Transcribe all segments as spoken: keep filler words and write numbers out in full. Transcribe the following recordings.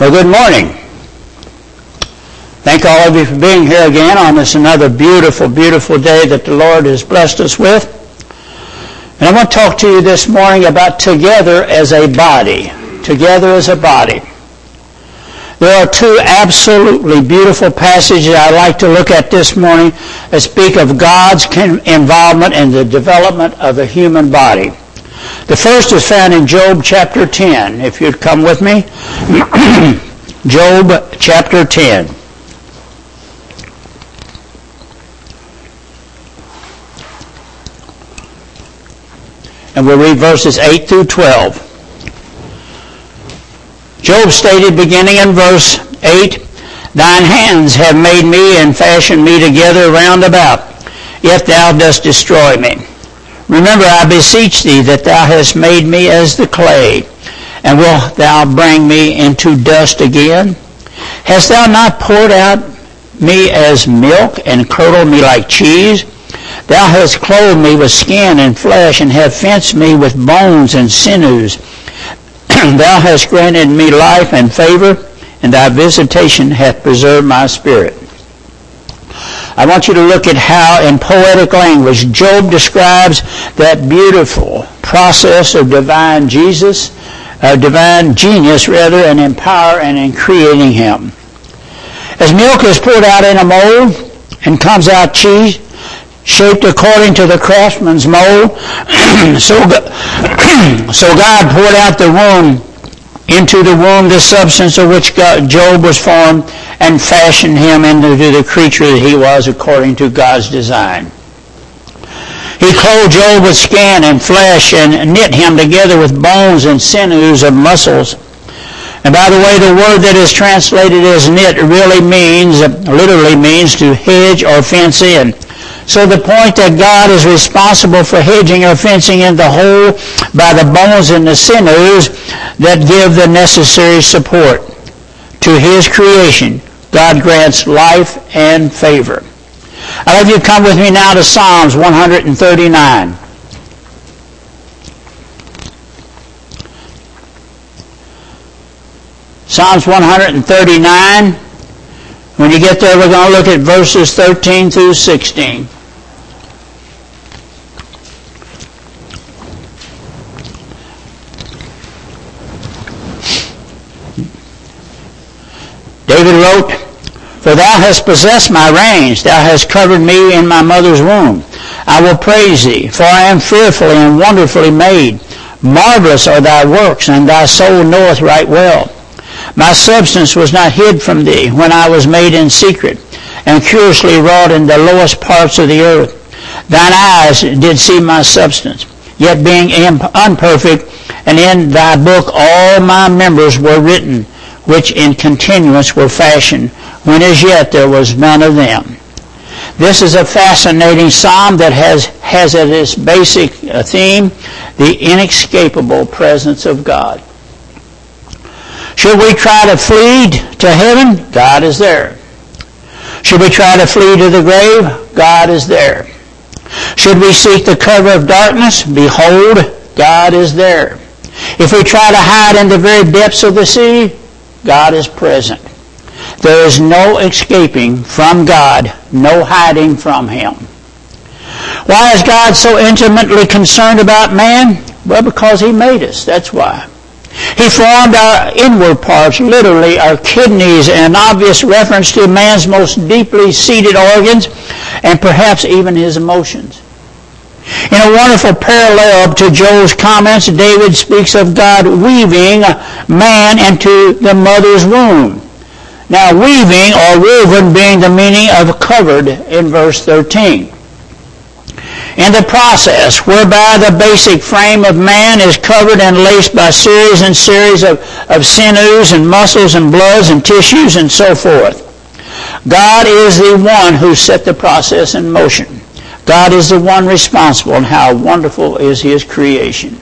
Well, good morning. Thank all of you for being here again on this another beautiful, beautiful day that the Lord has blessed us with. And I want to talk to you this morning about together as a body. Together as a body. There are two absolutely beautiful passages I'd like to look at this morning that speak of God's involvement in the development of the human body. The first is found in Job chapter ten. If you'd come with me. Job chapter ten. And we'll read verses eight through twelve. Job stated, beginning in verse eight, Thine hands have made me and fashioned me together round about, yet thou dost destroy me. Remember, I beseech thee, that thou hast made me as the clay, and wilt thou bring me into dust again? Hast thou not poured out me as milk, and curdled me like cheese? Thou hast clothed me with skin and flesh, and hast fenced me with bones and sinews. Thou hast granted me life and favor, and thy visitation hath preserved my spirit. I want you to look at how, in poetic language, Job describes that beautiful process of divine Jesus, uh, divine genius, rather, and in power and in creating him. As milk is poured out in a mold and comes out cheese, shaped according to the craftsman's mold, so, so God poured out the womb into the womb the substance of which God, Job was formed, and fashioned him into the creature that he was according to God's design. He clothed Job with skin and flesh and knit him together with bones and sinews of muscles. And by the way, the word that is translated as knit really means, literally means to hedge or fence in. So the point that God is responsible for hedging or fencing in the whole by the bones and the sinews that give the necessary support to his creation, God grants life and favor. I'd have you come with me now to Psalms one thirty-nine. Psalms one thirty-nine. When you get there, we're going to look at verses thirteen through sixteen. David wrote, For thou hast possessed my reins, thou hast covered me in my mother's womb. I will praise thee, for I am fearfully and wonderfully made. Marvelous are thy works, and thy soul knoweth right well. My substance was not hid from thee when I was made in secret, and curiously wrought in the lowest parts of the earth. Thine eyes did see my substance, yet being unperfect, and in thy book all my members were written, which in continuance were fashioned, when as yet there was none of them. This is a fascinating psalm that has, has as its basic theme the inescapable presence of God. Should we try to flee to heaven? God is there. Should we try to flee to the grave? God is there. Should we seek the cover of darkness? Behold, God is there. If we try to hide in the very depths of the sea, God is present. There is no escaping from God, no hiding from him. Why is God so intimately concerned about man? Well, because he made us. That's why. He formed our inward parts, literally our kidneys, an obvious reference to man's most deeply seated organs and perhaps even his emotions. In a wonderful parallel to Job's comments, David speaks of God weaving man into the mother's womb. Now, weaving or woven being the meaning of covered in verse thirteen. In the process whereby the basic frame of man is covered and laced by series and series of, of sinews and muscles and bloods and tissues and so forth. God is the one who set the process in motion. God is the one responsible, and how wonderful is his creation.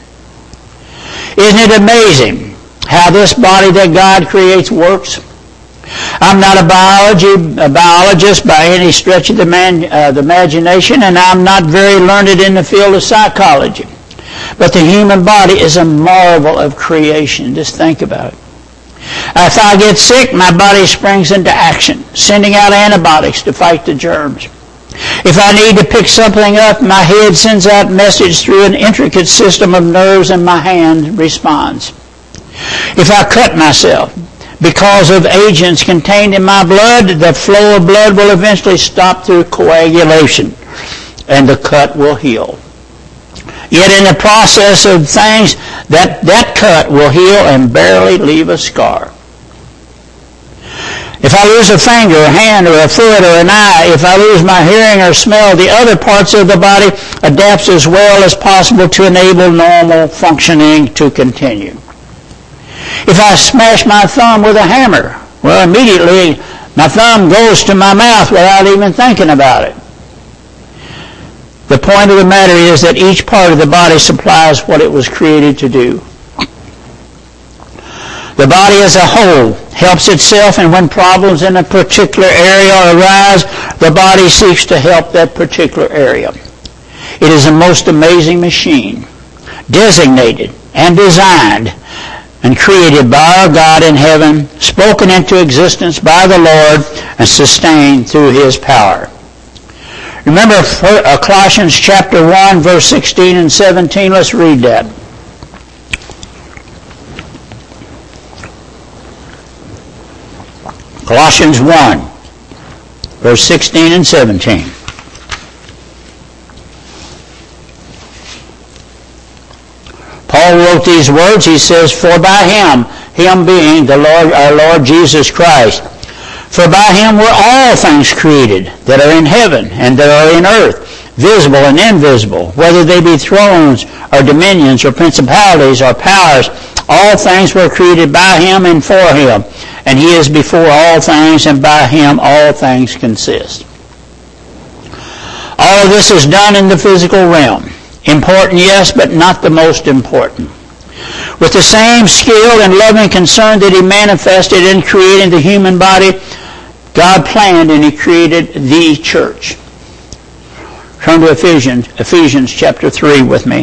Isn't it amazing how this body that God creates works? I'm not a, biology, a biologist by any stretch of the, man, uh, the imagination, and I'm not very learned in the field of psychology. But the human body is a marvel of creation. Just think about it. If I get sick, my body springs into action, sending out antibiotics to fight the germs. If I need to pick something up, my head sends out message through an intricate system of nerves and my hand responds. If I cut myself, because of agents contained in my blood, the flow of blood will eventually stop through coagulation, and the cut will heal. Yet in the process of things, that, that cut will heal and barely leave a scar. If I lose a finger, a hand, or a foot, or an eye, if I lose my hearing or smell, the other parts of the body adapts as well as possible to enable normal functioning to continue. If I smash my thumb with a hammer, well, immediately my thumb goes to my mouth without even thinking about it. The point of the matter is that each part of the body supplies what it was created to do. The body as a whole helps itself, and when problems in a particular area arise, the body seeks to help that particular area. It is a most amazing machine, designated and designed and created by our God in heaven, spoken into existence by the Lord, and sustained through His power. Remember Colossians chapter one, verse sixteen and seventeen. Let's read that. Colossians one, verse sixteen and seventeen. Paul wrote these words. He says, "For by Him, Him being the Lord, our Lord Jesus Christ, for by Him were all things created that are in heaven and that are in earth, visible and invisible, whether they be thrones or dominions or principalities or powers. All things were created by Him and for Him, and He is before all things, and by Him all things consist." All of this is done in the physical realm. Important, yes, but not the most important. With the same skill and loving concern that He manifested in creating the human body, God planned and He created the church. Turn to Ephesians, Ephesians chapter three with me.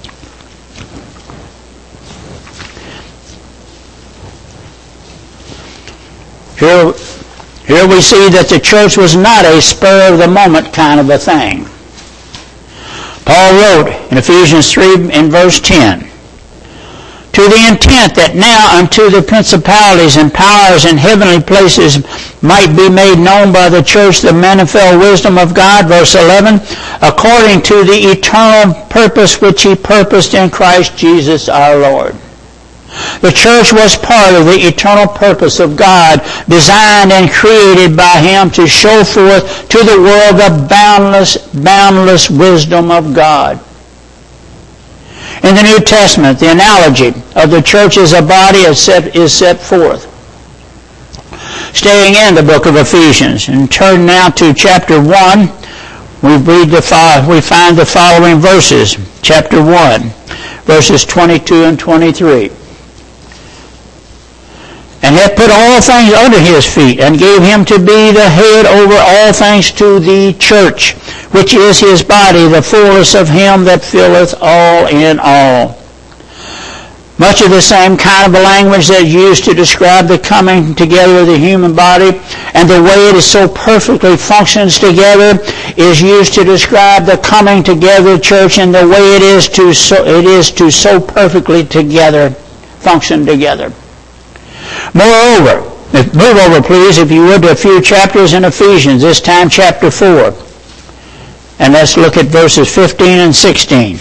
Here, here we see that the church was not a spur-of-the-moment kind of a thing. Paul wrote in Ephesians three in verse ten, "To the intent that now unto the principalities and powers in heavenly places might be made known by the church the manifold wisdom of God," verse eleven, "according to the eternal purpose which He purposed in Christ Jesus our Lord." The church was part of the eternal purpose of God, designed and created by Him to show forth to the world the boundless, boundless wisdom of God. In the New Testament, the analogy of the church as a body is set, is set forth. Staying in the book of Ephesians, and turn now to chapter one, we read the we find the following verses. Chapter one, verses twenty-two and twenty-three. "And hath put all things under His feet, and gave Him to be the head over all things to the church, which is His body, the fullness of Him that filleth all in all." Much of the same kind of language that is used to describe the coming together of the human body and the way it is so perfectly functions together is used to describe the coming together of the church and the way it is to so, it is to so perfectly together function together. Moreover, move over please, if you would, to a few chapters in Ephesians, this time chapter four. And let's look at verses fifteen and sixteen.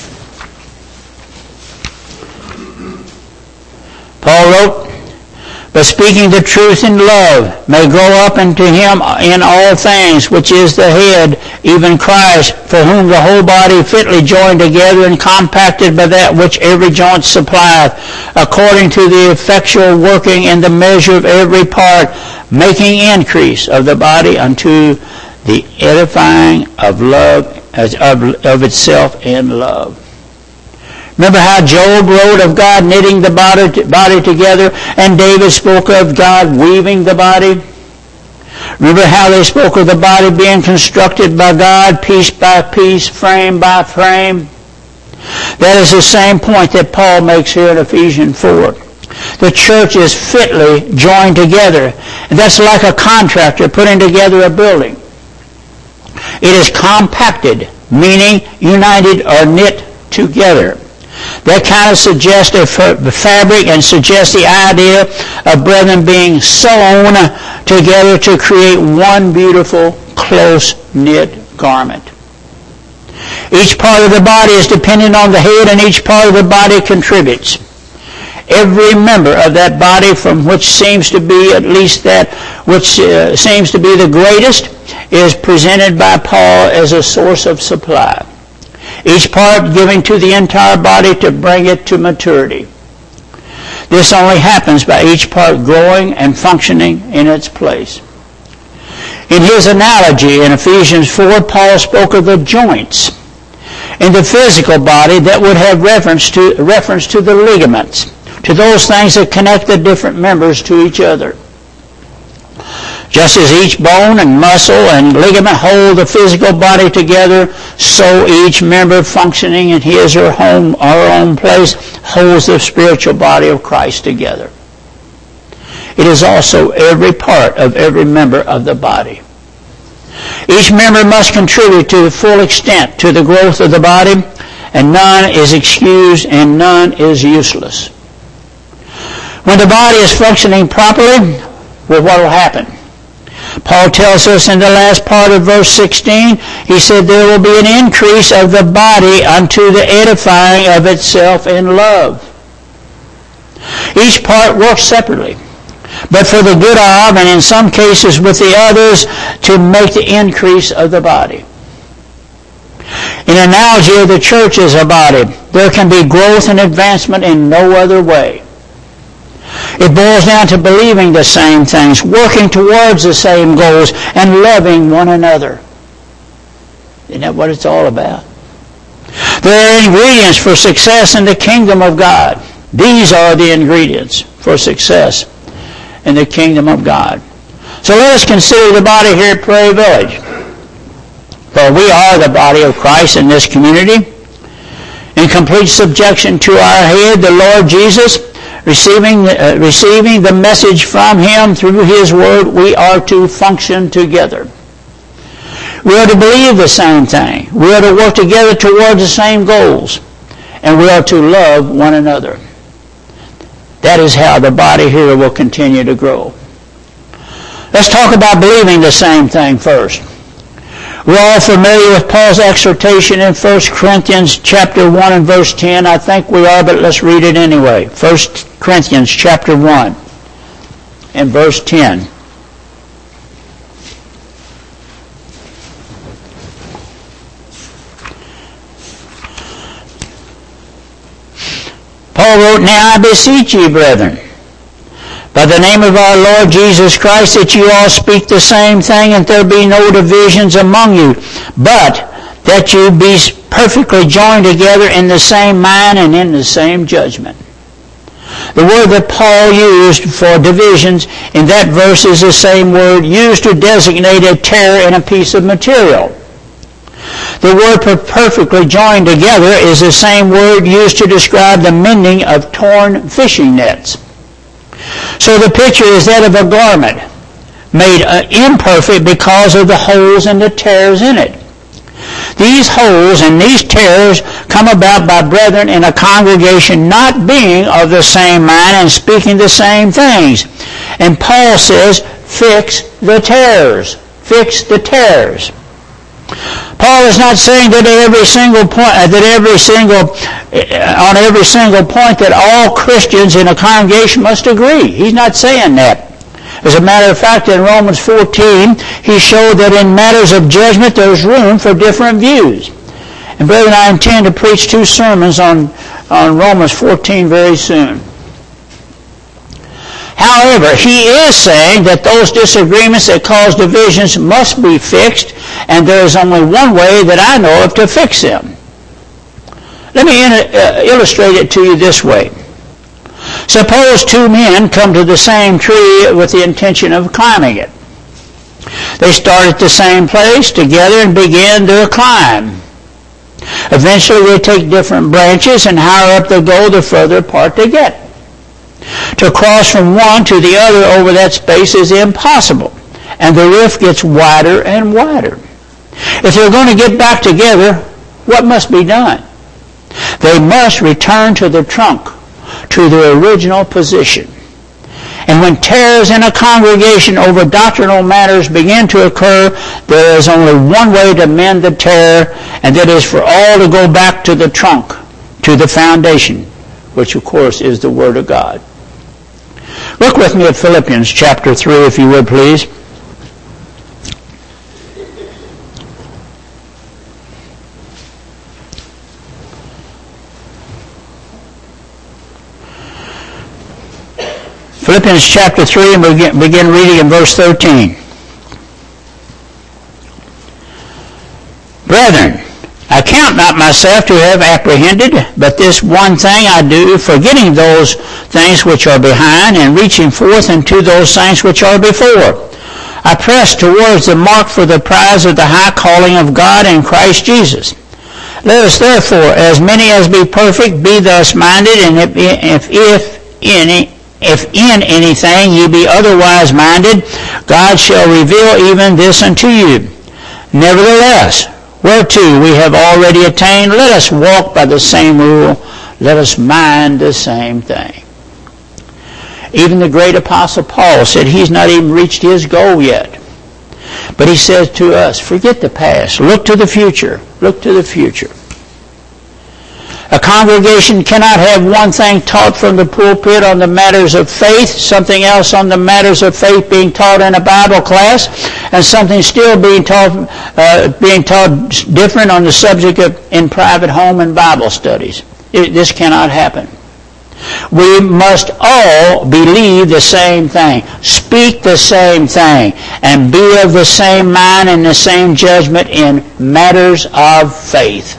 Paul wrote, "But speaking the truth in love may grow up into Him in all things, which is the head, even Christ, for whom the whole body fitly joined together and compacted by that which every joint supplieth, according to the effectual working in the measure of every part, making increase of the body unto the edifying of love, as of, of itself in love." Remember how Job wrote of God knitting the body, body together, and David spoke of God weaving the body? Remember how they spoke of the body being constructed by God, piece by piece, frame by frame? That is the same point that Paul makes here in Ephesians four. The church is fitly joined together. And that's like a contractor putting together a building. It is compacted, meaning united or knit together. That kind of suggests a fabric and suggests the idea of brethren being sewn together to create one beautiful, close-knit garment. Each part of the body is dependent on the head, and each part of the body contributes. Every member of that body, from which seems to be at least that which uh, seems to be the greatest, is presented by Paul as a source of supply. Each part giving to the entire body to bring it to maturity. This only happens by each part growing and functioning in its place. In his analogy in Ephesians four, Paul spoke of the joints in the physical body that would have reference to, reference to the ligaments, to those things that connect the different members to each other. Just as each bone and muscle and ligament hold the physical body together, so each member functioning in his or home, our own place holds the spiritual body of Christ together. It is also every part of every member of the body. Each member must contribute to the full extent to the growth of the body, and none is excused and none is useless. When the body is functioning properly, well, what will happen? Paul tells us in the last part of verse sixteen, he said there will be an increase of the body unto the edifying of itself in love. Each part works separately, but for the good of, and in some cases with the others, to make the increase of the body. In analogy of the church as a body, there can be growth and advancement in no other way. It boils down to believing the same things, working towards the same goals, and loving one another. Isn't that what it's all about? There are ingredients for success in the kingdom of God. These are the ingredients for success in the kingdom of God. So let us consider the body here at Prairie Village. For we are the body of Christ in this community, in complete subjection to our head, the Lord Jesus. Receiving, uh, receiving the message from Him through His Word, we are to function together. We are to believe the same thing. We are to work together towards the same goals. And we are to love one another. That is how the body here will continue to grow. Let's talk about believing the same thing first. We're all familiar with Paul's exhortation in First Corinthians chapter one and verse ten. I think we are, but let's read it anyway. First Corinthians chapter one and verse ten. Paul wrote, Now I beseech ye, brethren, by the name of our Lord Jesus Christ, that you all speak the same thing, and there be no divisions among you, but that you be perfectly joined together in the same mind and in the same judgment. The word that Paul used for divisions in that verse is the same word used to designate a tear in a piece of material. The word for perfectly joined together is the same word used to describe the mending of torn fishing nets. So the picture is that of a garment made uh, imperfect because of the holes and the tears in it. These holes and these tears come about by brethren in a congregation not being of the same mind and speaking the same things. And Paul says, fix the tears. Fix the tears. Paul is not saying that at every single point, that every single, on every single point that all Christians in a congregation must agree. He's not saying that. As a matter of fact, in Romans fourteen, he showed that in matters of judgment there's room for different views. And brethren, I intend to preach two sermons on, on Romans fourteen very soon. However, he is saying that those disagreements that cause divisions must be fixed, and there is only one way that I know of to fix them. Let me uh, illustrate it to you this way. Suppose two men come to the same tree with the intention of climbing it. They start at the same place together and begin their climb. Eventually they take different branches, and higher up they go the further apart they get. To cross from one to the other over that space is impossible, and the rift gets wider and wider. If they're going to get back together, what must be done? They must return to the trunk, to their original position. And when tears in a congregation over doctrinal matters begin to occur, there is only one way to mend the tear, and that is for all to go back to the trunk, to the foundation, which of course is the Word of God. Look with me at Philippians chapter three, if you would, please. Philippians chapter three, and we begin reading in verse thirteen. Brethren, I count not myself to have apprehended, but this one thing I do, forgetting those things which are behind, and reaching forth unto those things which are before. I press towards the mark for the prize of the high calling of God in Christ Jesus. Let us therefore, as many as be perfect, be thus minded, and if, if, if any If in anything ye be otherwise minded, God shall reveal even this unto you. Nevertheless, whereto we have already attained, let us walk by the same rule, let us mind the same thing. Even the great Apostle Paul said he's not even reached his goal yet. But he says to us, forget the past, look to the future, look to the future. A congregation cannot have one thing taught from the pulpit on the matters of faith, something else on the matters of faith being taught in a Bible class, and something still being taught uh, being taught different on the subject of in private home and Bible studies. It, this cannot happen. We must all believe the same thing, speak the same thing, and be of the same mind and the same judgment in matters of faith.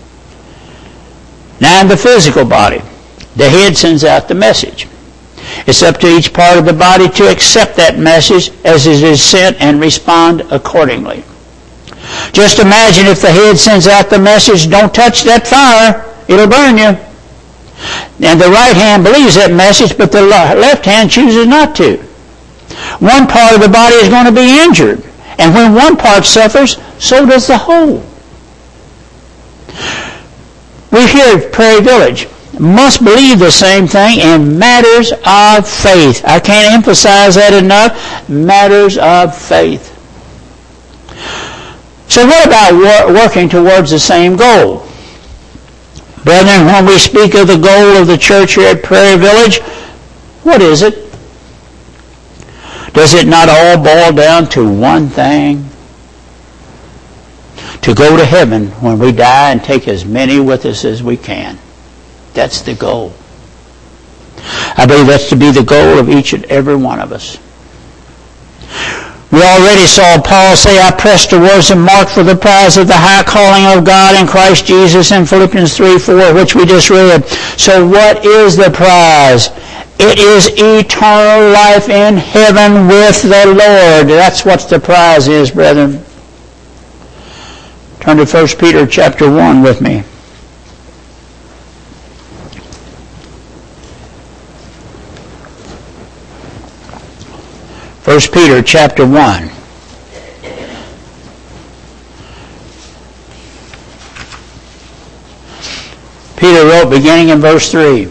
Now in the physical body, the head sends out the message. It's up to each part of the body to accept that message as it is sent and respond accordingly. Just imagine if the head sends out the message, don't touch that fire, it'll burn you. And the right hand believes that message, but the left hand chooses not to. One part of the body is going to be injured. And when one part suffers, so does the whole. We here at Prairie Village must believe the same thing in matters of faith. I can't emphasize that enough. Matters of faith. So what about wor- working towards the same goal? Brethren, when we speak of the goal of the church here at Prairie Village, what is it? Does it not all boil down to one thing? To go to heaven when we die and take as many with us as we can. That's the goal. I believe that's to be the goal of each and every one of us. We already saw Paul say, I press towards the mark for the prize of the high calling of God in Christ Jesus in Philippians three four, which we just read. So what is the prize? It is eternal life in heaven with the Lord. That's what the prize is, brethren. Turn to First Peter chapter one with me. First Peter chapter one. Peter wrote beginning in verse three.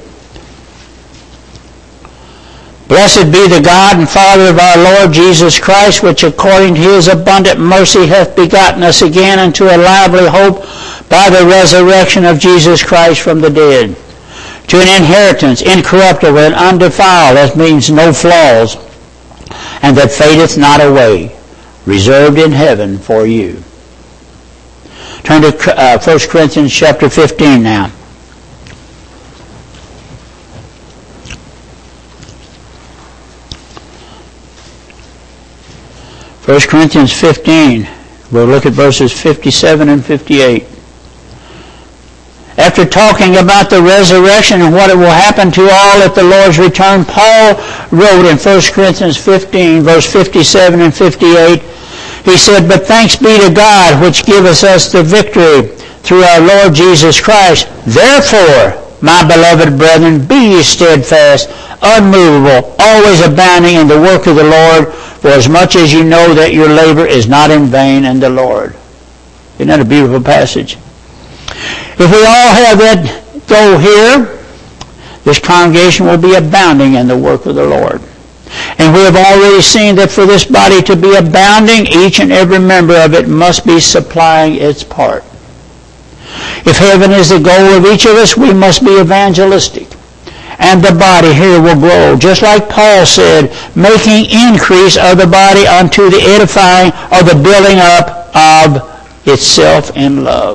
Blessed be the God and Father of our Lord Jesus Christ, which according to his abundant mercy hath begotten us again unto a lively hope by the resurrection of Jesus Christ from the dead, to an inheritance incorruptible and undefiled, that means no flaws, and that fadeth not away, reserved in heaven for you. Turn to uh, First Corinthians chapter fifteen now. First Corinthians fifteen, we'll look at verses fifty-seven and fifty-eight. After talking about the resurrection and what it will happen to all at the Lord's return, Paul wrote in First Corinthians fifteen, verse fifty-seven and fifty-eight, he said, But thanks be to God, which giveth us the victory through our Lord Jesus Christ. Therefore, my beloved brethren, be ye steadfast, unmovable, always abounding in the work of the Lord, for as much as you know that your labor is not in vain in the Lord. Isn't that a beautiful passage? If we all have that goal here, this congregation will be abounding in the work of the Lord. And we have already seen that for this body to be abounding, each and every member of it must be supplying its part. If heaven is the goal of each of us, we must be evangelistic. And the body here will grow, just like Paul said, making increase of the body unto the edifying or the building up of itself in love.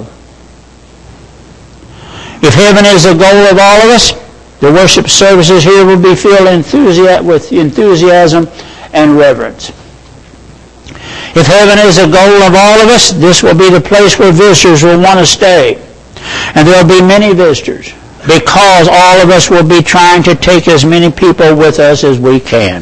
If heaven is the goal of all of us, the worship services here will be filled with enthusiasm and reverence. If heaven is the goal of all of us, this will be the place where visitors will want to stay. And there will be many visitors, because all of us will be trying to take as many people with us as we can.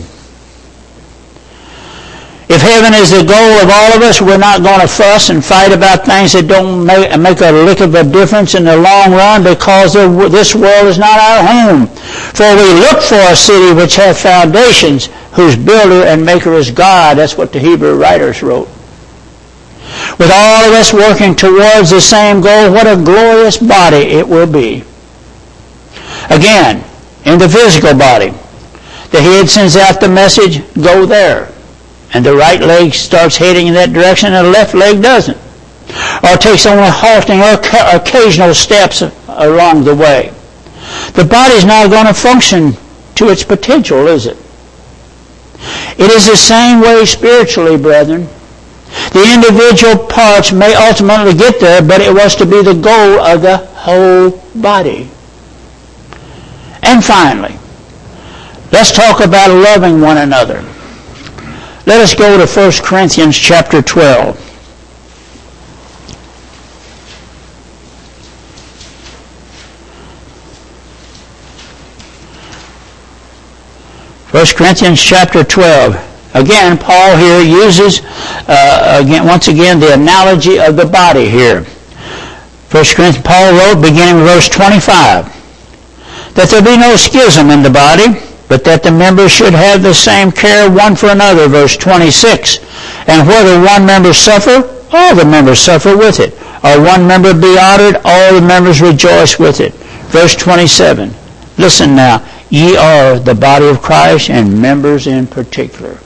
If heaven is the goal of all of us, we're not going to fuss and fight about things that don't make, make a lick of a difference in the long run, because this world is not our home. For we look for a city which hath foundations, whose builder and maker is God. That's what the Hebrew writers wrote. With all of us working towards the same goal, what a glorious body it will be. Again, in the physical body, the head sends out the message, go there. And the right leg starts heading in that direction and the left leg doesn't. Or takes only halting or occasional steps along the way. The body's not going to function to its potential, is it? It is the same way spiritually, brethren. The individual parts may ultimately get there, but it was to be the goal of the whole body. And finally, let's talk about loving one another. Let us go to First Corinthians chapter twelve. First Corinthians chapter twelve. Again, Paul here uses, uh, again, once again, the analogy of the body here. First Corinthians, Paul wrote, beginning with verse twenty-five, that there be no schism in the body, but that the members should have the same care one for another. Verse twenty-six, and whether one member suffer, all the members suffer with it. Or one member be honored, all the members rejoice with it. Verse twenty-seven, listen now, ye are the body of Christ, and members in particular.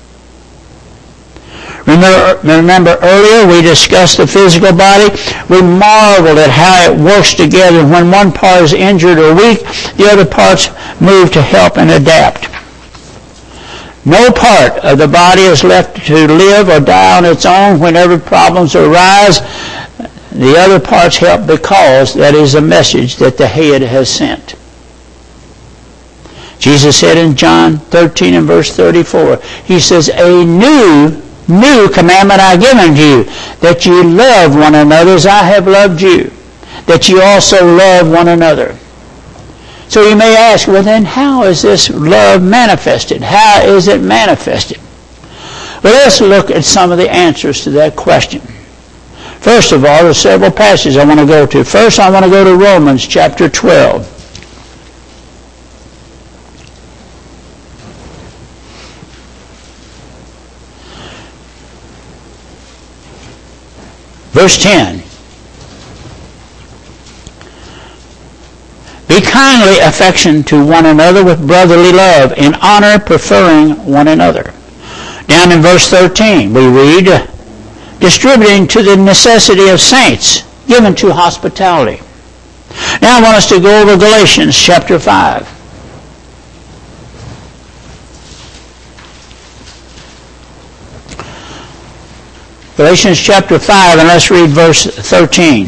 Remember, remember earlier we discussed the physical body. We marveled at how it works together. When one part is injured or weak, the other parts move to help and adapt. No part of the body is left to live or die on its own. Whenever problems arise, the other parts help, because that is a message that the head has sent. Jesus said in John thirteen and verse thirty-four, he says, a new New commandment I give unto you, that you love one another as I have loved you, that you also love one another. So you may ask, well then how is this love manifested? How is it manifested? Well, let's look at some of the answers to that question. First of all, there's several passages I want to go to. First, I want to go to Romans chapter twelve. Verse ten. Be kindly affectioned to one another with brotherly love, in honor preferring one another. Down in verse thirteen we read, distributing to the necessity of saints, given to hospitality. Now I want us to go over Galatians chapter five. Galatians chapter five, and let's read verse thirteen.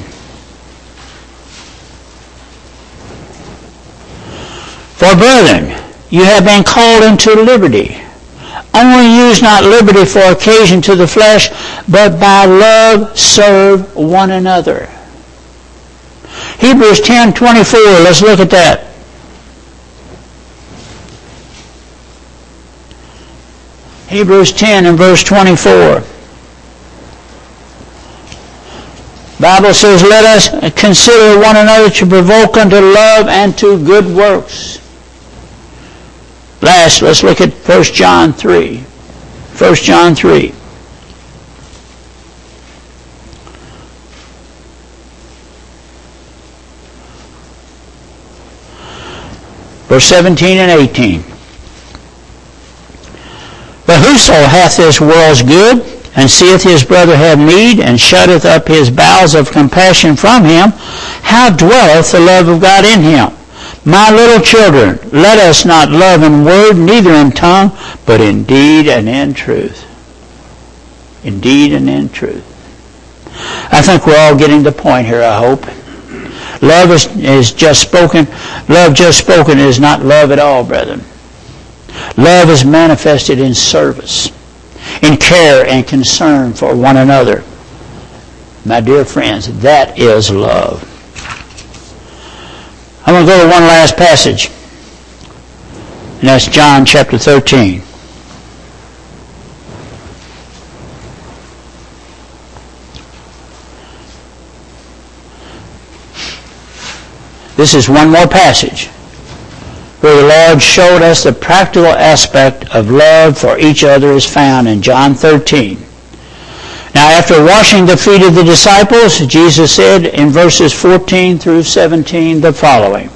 For brethren, you have been called into liberty. Only use not liberty for occasion to the flesh, but by love serve one another. Hebrews ten twenty-four, let's look at that. Hebrews ten and verse twenty-four. By Bible says, let us consider one another to provoke unto love and to good works. Last, let's look at First John three. First John three. Verse seventeen and eighteen. But whoso hath this world's good, and seeth his brother have need, and shutteth up his bowels of compassion from him, how dwelleth the love of God in him? My little children, let us not love in word, neither in tongue, but in deed and in truth. In deed and in truth. I think we're all getting the point here, I hope. Love is, is just spoken. Love just spoken is not love at all, brethren. Love is manifested in service, in care and concern for one another. My dear friends, that is love. I'm going to go to one last passage, and that's John chapter thirteen. This is one more passage where the Lord showed us the practical aspect of love for each other is found in John thirteen. Now, after washing the feet of the disciples, Jesus said in verses fourteen through seventeen the following.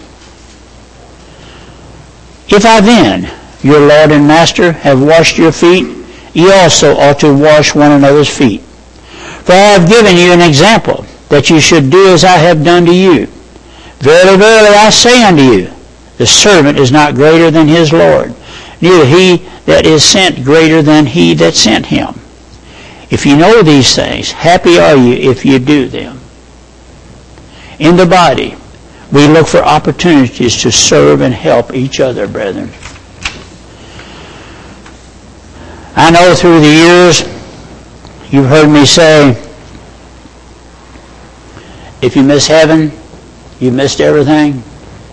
If I then, your Lord and Master, have washed your feet, ye also ought to wash one another's feet. For I have given you an example, that you should do as I have done to you. Verily, verily, I say unto you, the servant is not greater than his Lord, neither he that is sent greater than he that sent him. If you know these things, happy are you if you do them. In the body, we look for opportunities to serve and help each other, brethren. I know through the years, you've heard me say, if you miss heaven, you missed everything.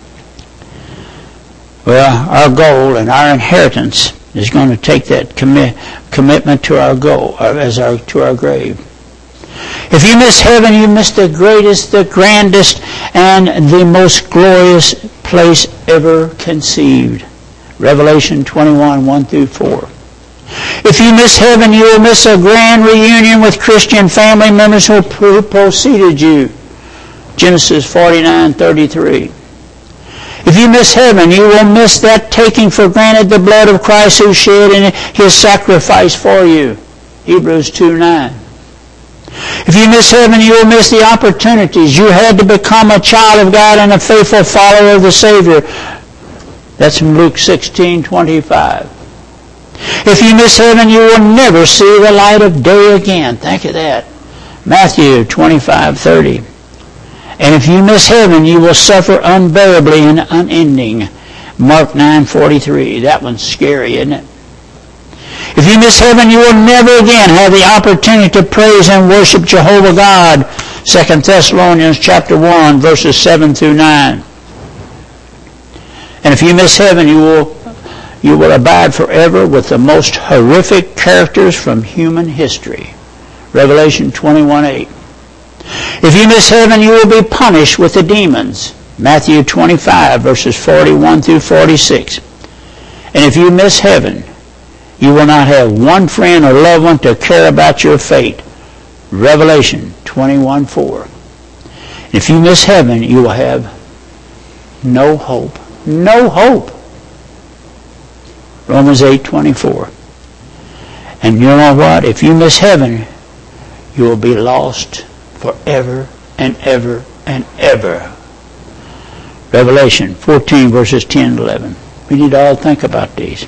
Well, our goal and our inheritance is going to take that commi- commitment to our goal, as our to our grave. If you miss heaven, you miss the greatest, the grandest, and the most glorious place ever conceived. Revelation twenty-one, one through four. If you miss heaven, you will miss a grand reunion with Christian family members who preceded you. Genesis forty-nine, thirty-three. If you miss heaven, you will miss that taking for granted the blood of Christ who shed in his sacrifice for you. Hebrews two, nine. If you miss heaven, you will miss the opportunities you had to become a child of God and a faithful follower of the Savior. That's in Luke sixteen, twenty-five. If you miss heaven, you will never see the light of day again. Think of that. Matthew twenty-five, thirty. And if you miss heaven, you will suffer unbearably and unending. Mark nine, forty-three. That one's scary, isn't it? If you miss heaven, you will never again have the opportunity to praise and worship Jehovah God. Second Thessalonians chapter one, verses seven through nine. And if you miss heaven, you will you will abide forever with the most horrific characters from human history. Revelation twenty-one, eight. If you miss heaven, you will be punished with the demons. Matthew twenty-five, verses forty-one through forty-six. And if you miss heaven, you will not have one friend or loved one to care about your fate. Revelation twenty-one, four. And if you miss heaven, you will have no hope. No hope. Romans eight, twenty-four. And you know what? If you miss heaven, you will be lost forever and ever and ever. Revelation fourteen, verses ten and eleven. We need to all think about these.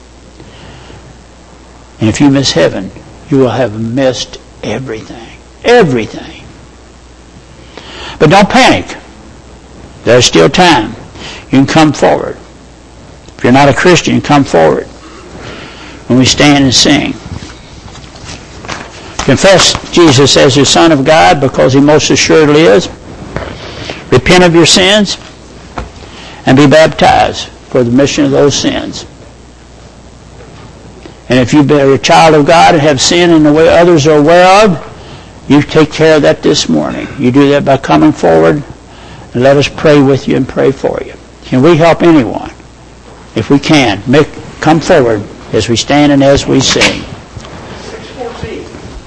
And if you miss heaven, you will have missed everything. Everything. But don't panic. There's still time. You can come forward. If you're not a Christian, come forward when we stand and sing. Confess Jesus as the Son of God, because he most assuredly is. Repent of your sins and be baptized for the remission of those sins. And if you've been a child of God and have sinned in the way others are aware of, You take care of that this morning. You do that by coming forward and let us pray with you and pray for you. Can we help anyone? If we can, make, come forward as we stand and as we sing. six fourteen.